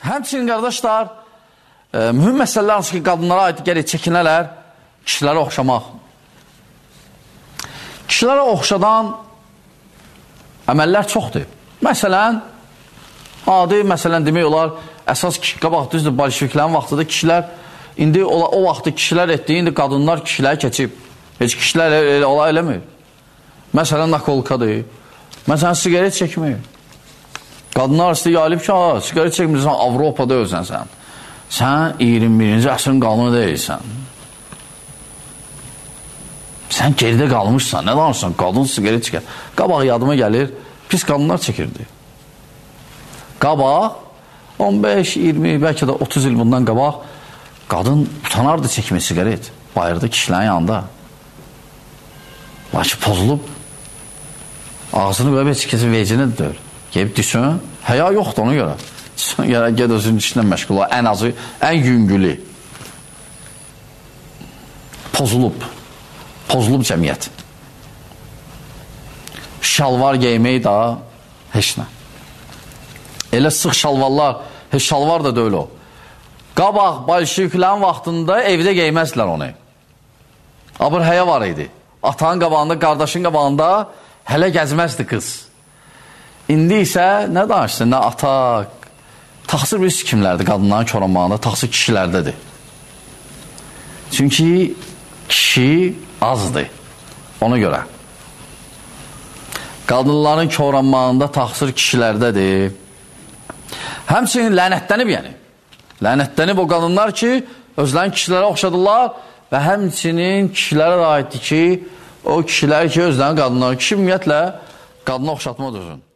Həmçinin, qardaşlar, mühüm məsələlər hansı ki, qadınlara aid gələk çəkinələr, kişilərə oxşamaq. Kişilərə oxşadan əməllər çoxdur. Məsələn, demək olar, əsas qabaq düzdür, bolşeviklərin vaxtıda kişilər, indi o vaxtı kişilər etdiyi, indi qadınlar kişiləri keçib. Heç kişilər ola eləmir. Məsələn, nakolkadır. Məsələn, sigaret çəkmir. Qadınlar arasında yayılıb ki, sigaret çəkmirsən, Avropada özsən sən. Sən 21-ci əsrin qanunu deyilsən. Sən geridə qalmışsan, nə danırsan? Qadın sigaret çəkər. Qabaq yadıma gəlir, pis qadınlar çəkirdi. Qabaq, 15, 20, bəlkə də 30 il bundan qabaq, qadın utanardı çəkmir sigaret. Bayırda kişilərin yanında. Lakin pozulub, ağzını belə bir kəsin vecinə deyir. Gelib düşün, həya yoxdur ona görə. Gəd özünün işlə məşğul ol, ən azı, ən yüngülü. Pozulub cəmiyyət. Şalvar geymək da heç nə. Elə sıx şalvarlar, heç şalvar da deyil o. Qabaq, bolşeviklərin vaxtında evdə geyməzdilər onu. Abır həya var idi. Atanın qabağında, qardaşın qabağında hələ gəzməzdi qız. İndi isə nə danışsın, nə ata, taxsir birisi kimlərdir qadınların koranmağında, taxsir kişilərdədir. Çünki kişi azdır, ona görə. Qadınların koranmağında taxsir kişilərdədir. Həmçinin lənətlənib yəni. Lənətlənib o qadınlar ki, özlərini kişilərə oxşadırlar və həmçinin kişilərə də aiddir ki, o kişilər ki, özlərini qadınlar, kişi ümumiyyətlə qadına oxşatma düzün.